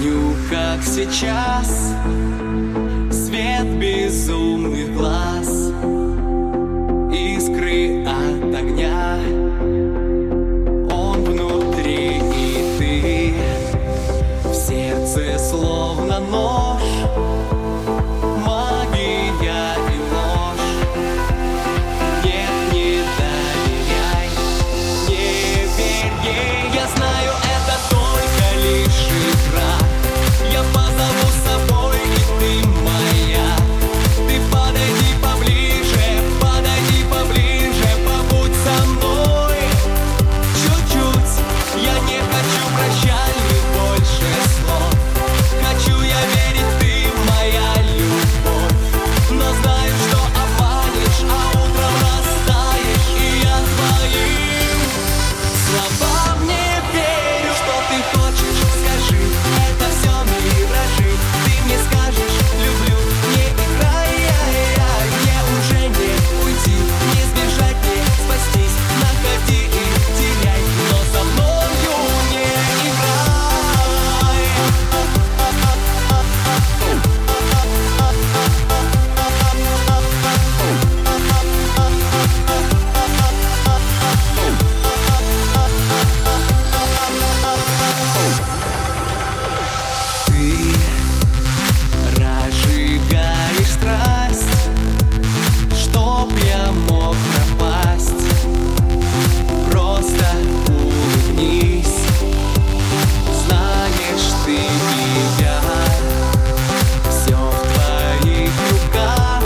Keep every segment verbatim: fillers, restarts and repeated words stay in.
Помню, как сейчас свет безумных глаз, искры от огня, он внутри, и ты в сердце словно нож, магия и ложь. Нет, не доверяй, не верь ей, я знаю, это только лишь игра. Я позову с собой, и ты моя. Ты подойди поближе, подойди поближе, побудь со мной чуть-чуть. Я не хочу прощальных больше слов. Хочу я верить, ты моя любовь. Но знаю, что обманешь, а утром растаешь, и я твоим словам не верю. Что ты хочешь, скажи, это все миражи. Ты мне скажешь, люблю, не играй, мне уже не уйти, не сбежать, не спастись. Находи и теряй, но со мною не играй. Ты разжигаешь страсть, чтоб я мог пропасть. Просто улыбнись, знаешь, ты и я, все в твоих руках.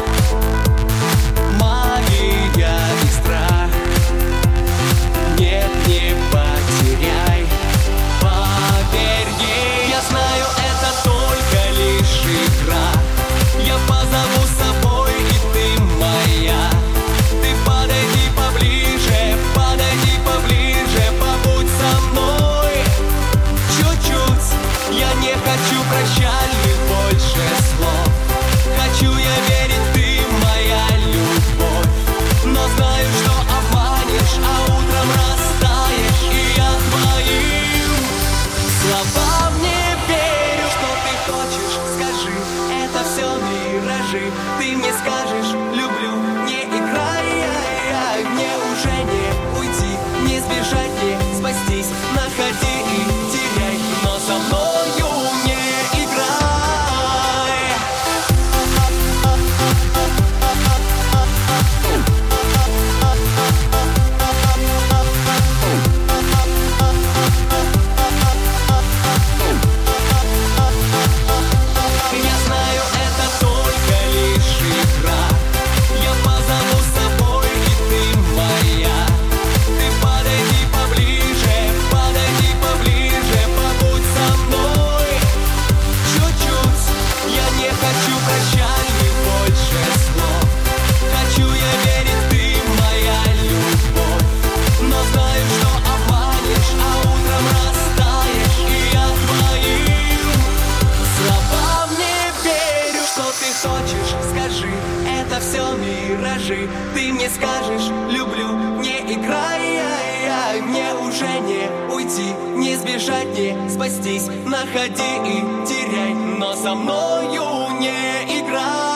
Магия и страх, нет, не потеряй, поверь ей. Я знаю, это только лишь игра. Я позову с собой, и ты моя. Ты подойди поближе, подойди поближе, побудь со мной чуть-чуть. Я не хочу прощальных больше слов. Хочу я верить, ты моя любовь. Но знаю, что обманешь, а утром растаешь, и я твоим словам не верю. Что ты хочешь, скажи, это все миражи. Ты мне скажешь, люблю, не играй, мне уже не уйти, не сбежать, не спастись. Находи и теряй, но со мною не играй. Я знаю, это только лишь игра. Я позову с собой, и ты моя. Ты подойди поближе, подойди поближе, побудь со мной чуть-чуть. Я не хочу прощальных больше слов. Хочу я верить, ты моя любовь. Но знаю, что обманешь, а утром растаешь, и я твоим словам не верю. Что ты хочешь, скажи, это все миражи. Ты мне скажешь, люблю, не играй, мне уже не уйти, не сбежать, не спастись. Находи и теряй, но со мною не играй.